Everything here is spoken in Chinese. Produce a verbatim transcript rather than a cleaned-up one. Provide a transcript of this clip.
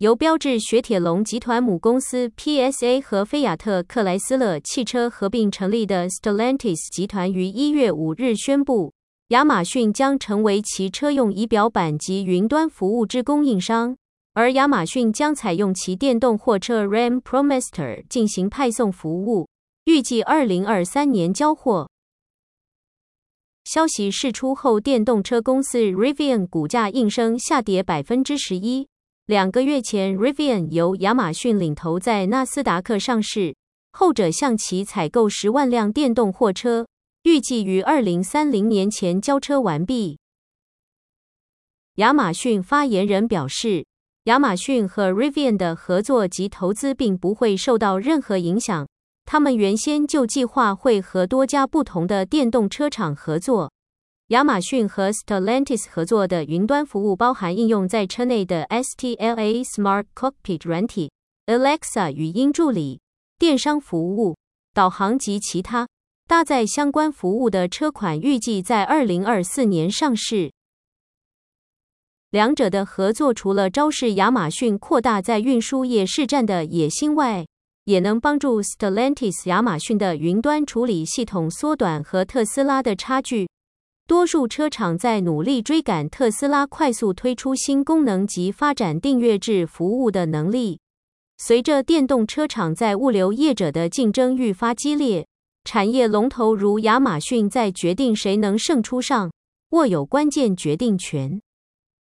由标致雪铁龙集团母公司 P S A 和菲亚特克莱斯勒汽车合并成立的 Stellantis 集团于一月五日宣布，亚马逊将成为其车用仪表板及云端服务之供应商，而亚马逊将采用其电动货车 Ram ProMaster 进行派送服务，预计二零二三年交货。消息释出后，电动车公司 Rivian 股价应声下跌 百分之十一。两个月前 Rivian 由亚马逊领头在纳斯达克上市，后者向其采购十万辆电动货车，预计于二零三零年前交车完毕。亚马逊发言人表示，亚马逊和 Rivian 的合作及投资并不会受到任何影响，他们原先就计划会和多家不同的电动车厂合作。亚马逊和 Stellantis 合作的云端服务包含应用在车内的 S T L A Smart Cockpit 软体、Alexa 语音助理、电商服务、导航及其他。搭载相关服务的车款预计在二零二四年上市。两者的合作除了昭示亚马逊扩大在运输业市占的野心外，也能帮助 Stellantis 亚马逊的云端处理系统缩短和特斯拉的差距。多数车厂在努力追赶特斯拉快速推出新功能及发展订阅制服务的能力。随着电动车厂在物流业者的竞争愈发激烈，产业龙头如亚马逊在决定谁能胜出上握有关键决定权。